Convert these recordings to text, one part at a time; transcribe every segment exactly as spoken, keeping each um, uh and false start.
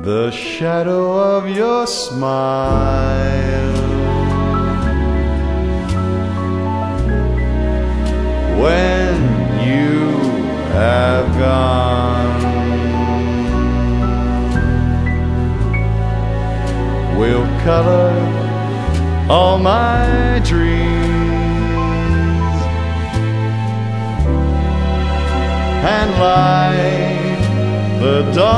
the shadow of your smile. When you have gone, will color all my dreams and light the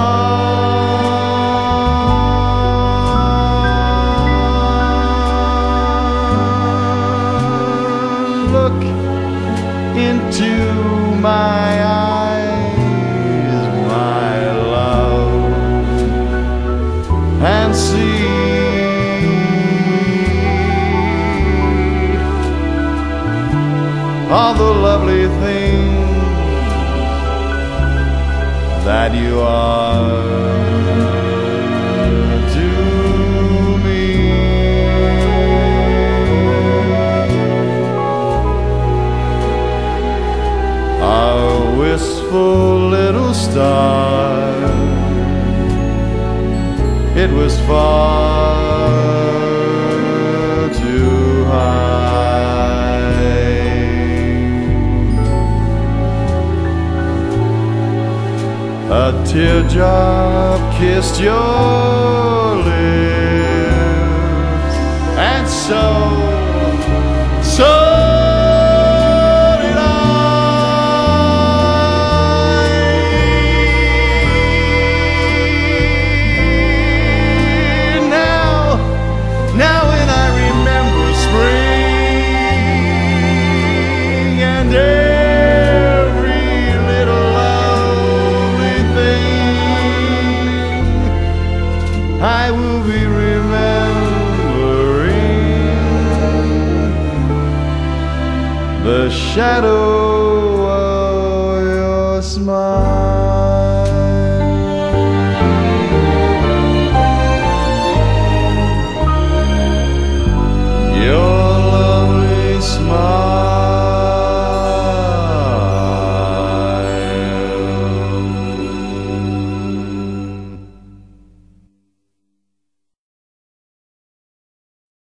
dawn. Look into my eyes, my love, and see all the lovely things that you are to me. A wistful little star, it was far too high. A teardrop kissed your lips, and so, so did I. Now, now when I remember spring and every little lovely thing, I will be remembering the shadow of your smile.